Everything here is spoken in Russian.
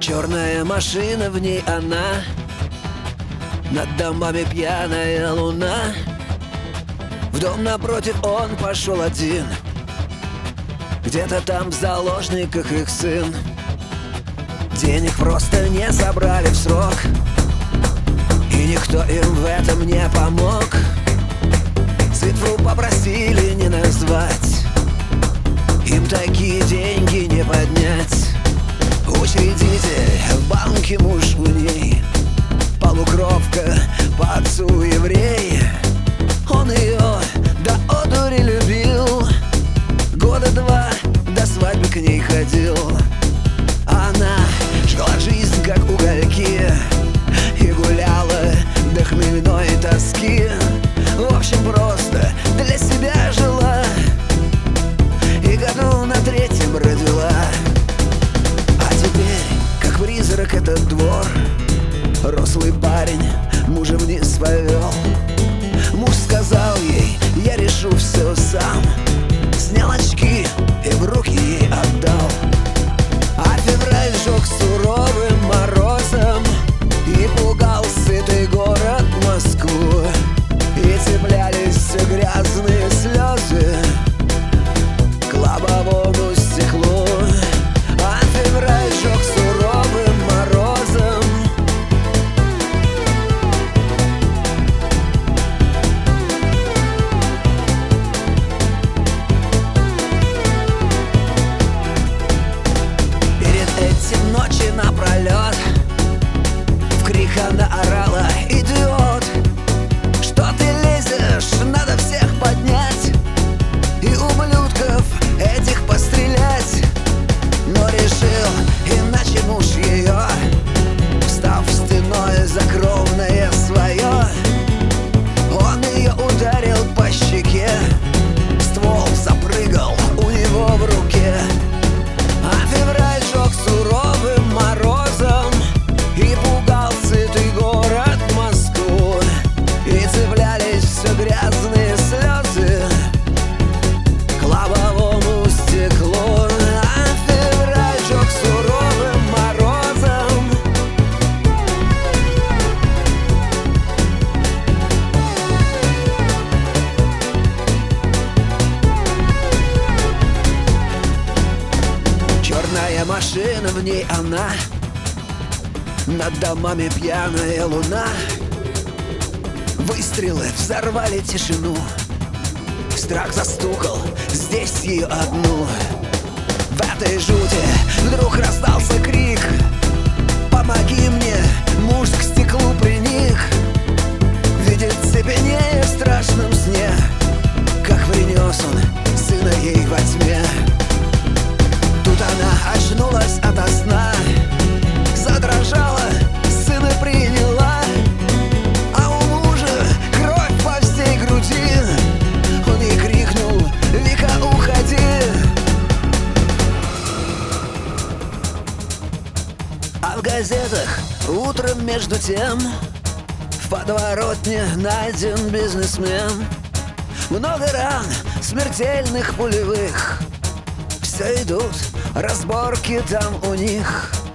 Черная машина, в ней она, над домами пьяная луна. В дом напротив он пошел один, где-то там в заложниках их сын. Денег просто не забрали в срок, и никто им в этом не помог. Цифру попросили не назвать, им такие деньги не поднять. Учредитель в банке муж у ней, полукровка, по отцу еврей. Он ее до одури любил, года два до свадьбы к ней ходил. Она жгла жизнь, как угольки, и гуляла до хмельной тоски. В общем, просто для себя жила, и году на третьем родила. А теперь, как призрак, этот двор, рослый парень мужа вниз повел. Муж сказал ей: я решу все сам. Снял очки и в руки ей отдал. А февраль жег суровым морозом и пугал сытый город Москву. И цеплялись все грязные слезы к лобовому стеклу. А февраль жег суровым морозом. Ночи напролет в крик она орала: идиот, что ты лезешь, надо всех поднять и ублюдков этих пострелять. Но решил иначе муж ее, встав стеной за кровное свое. Он ее ударил по щеке, ствол запрыгал у него в руке. А февраль жег суровым морозом и пугал сытый город Москву. И цеплялись все грязные слезы к лобовому стеклу. А февраль жег суровым морозом. Черная машина, в ней она, над домами пьяная луна. Выстрелы взорвали тишину, страх застукал здесь ее одну. В этой жути вдруг раздался крик: помоги мне! Муж к стеклу приник, видит цепенея в страшном сне, как принес он сына ей во тьме. Тут она очнулась ото сна, задрожала, сына приняла. А у мужа кровь по всей груди, он ей крикнул: Вика, уходи. А в газетах утром между тем в подворотне найден бизнесмен. Много ран, смертельных, пулевых. Все идут разборки там у них.